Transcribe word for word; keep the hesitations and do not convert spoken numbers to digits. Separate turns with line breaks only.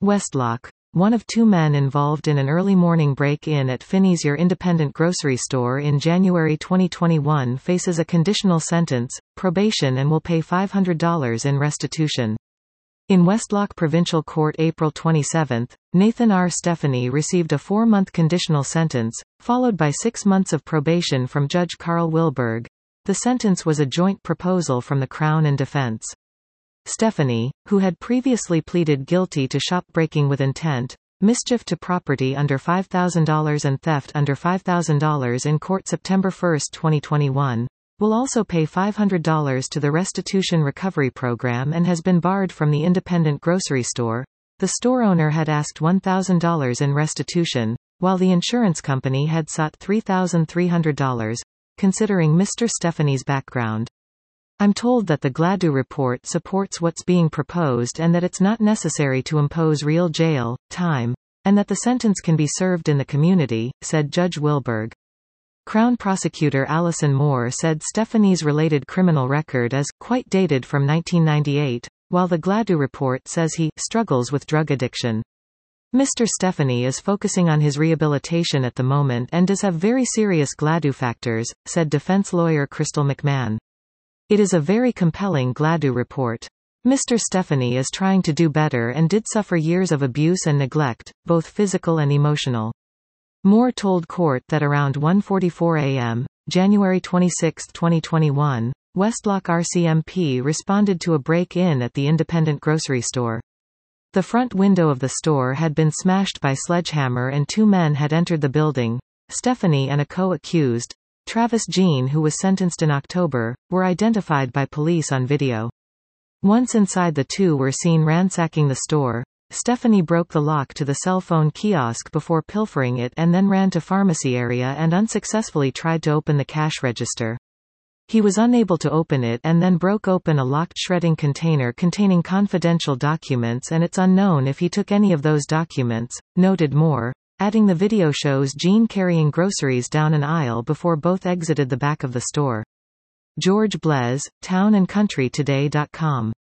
Westlock. One of two men involved in an early morning break-in at Finneasier independent grocery store in January twenty twenty-one faces a conditional sentence, probation, and will pay five hundred dollars in restitution. In Westlock Provincial Court April twenty-seventh, Nathan R. Stephanie received a four-month conditional sentence, followed by six months of probation from Judge Carl Wilberg. The sentence was a joint proposal from the Crown and defense. Stephanie, who had previously pleaded guilty to shop-breaking with intent, mischief to property under five thousand dollars and theft under five thousand dollars in court September first twenty twenty-one, will also pay five hundred dollars to the Restitution Recovery Program and has been barred from the independent grocery store. The store owner had asked one thousand dollars in restitution, while the insurance company had sought three thousand three hundred dollars. Considering Mister Stephanie's background, I'm told that the Gladue report supports what's being proposed and that it's not necessary to impose real jail time, and that the sentence can be served in the community, said Judge Wilberg. Crown Prosecutor Alison Moore said Stephanie's related criminal record is quite dated from nineteen ninety-eight, while the Gladue report says he struggles with drug addiction. Mister Stephanie is focusing on his rehabilitation at the moment and does have very serious Gladue factors, said defense lawyer Crystal McMahon. It is a very compelling Gladue report. Mister Stephanie is trying to do better and did suffer years of abuse and neglect, both physical and emotional. Moore told court that around one forty-four a m, January twenty-sixth twenty twenty-one, Westlock R C M P responded to a break-in at the independent grocery store. The front window of the store had been smashed by sledgehammer and two men had entered the building. Stephanie and a co-accused, Travis Jean, who was sentenced in October, were identified by police on video. Once inside, the two were seen ransacking the store. Stephanie broke the lock to the cell phone kiosk before pilfering it and then ran to pharmacy area and unsuccessfully tried to open the cash register. He was unable to open it and then broke open a locked shredding container containing confidential documents, and it's unknown if he took any of those documents, noted Moore, adding the video shows Jean carrying groceries down an aisle before both exited the back of the store. George Blez, town and country today dot com.